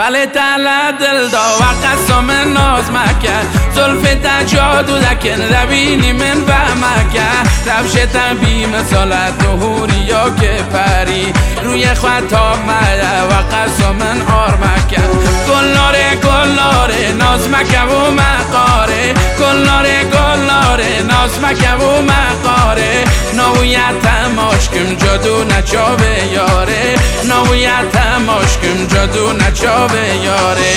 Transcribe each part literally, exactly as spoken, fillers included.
ولی تله دل دا و قسم ناز مکن زلف تجادو دکن روینی من بمکن روش تنبی مثالت نهوریا که پری روی خطا مده و قسم آر مکن گلاره گلاره ناز مکن و مقاره گلاره گلاره ناز مکن و مقاره نویت تماشکم جادو نچاوه یاره نویت تماشکم جادو نچاوه یاره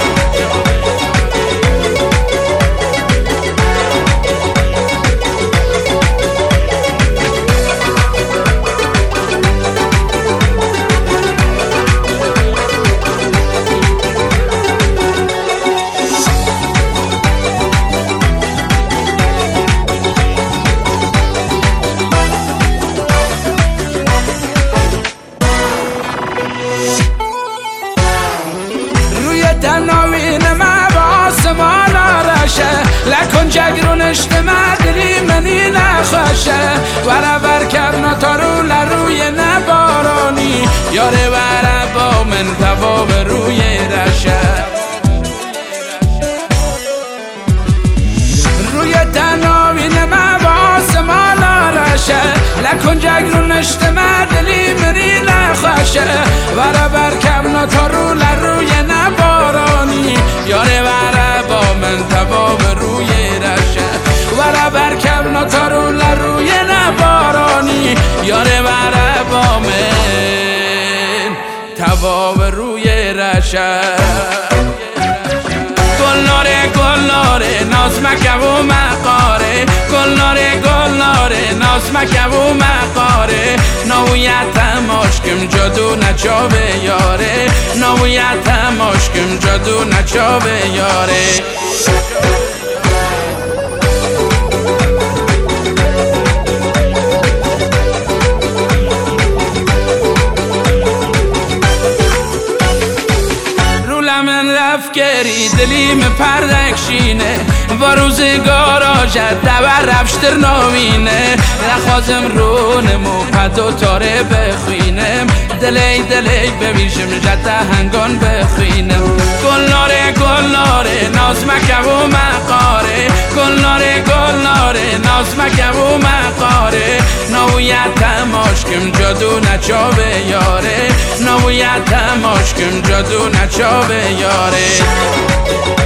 تناوین ما با آسمان آرشه لکن جگرونشت مدری منی نخوشه وره بر کرنا تارو لروی نبارانی یاره وره با من تواب روی رشه روی تناوین ما با آسمان آرشه لکن جگرونشت مدری منی نخوشه وره بر کرنا تارو لروی نبارانی یاره وره با من تواب روی رشه وره برکب نتارون روی نبارانی یاره وره با من تواب روی رشه گلناره گلناره ناز مکه و مقاره گلناره گلناره ناز مکه و مقاره نویت تماشکم جادو نچاوه یاره نویت تماشکم جادو نچاوه یاره من رفکری دلیم پردکشینه و روزگار آجد دور رفشتر نامینه نخوازم رونمو پدو تاره بخوینم دلی دلی بمیشم جده هنگان بخوینم گلناره گلناره ناز مکه و مقاره گلناره گلناره ناز مکه و مقاره نویت تماشکم جادو نچاوه یاره نویت تماشکم جادو نچاوه یاره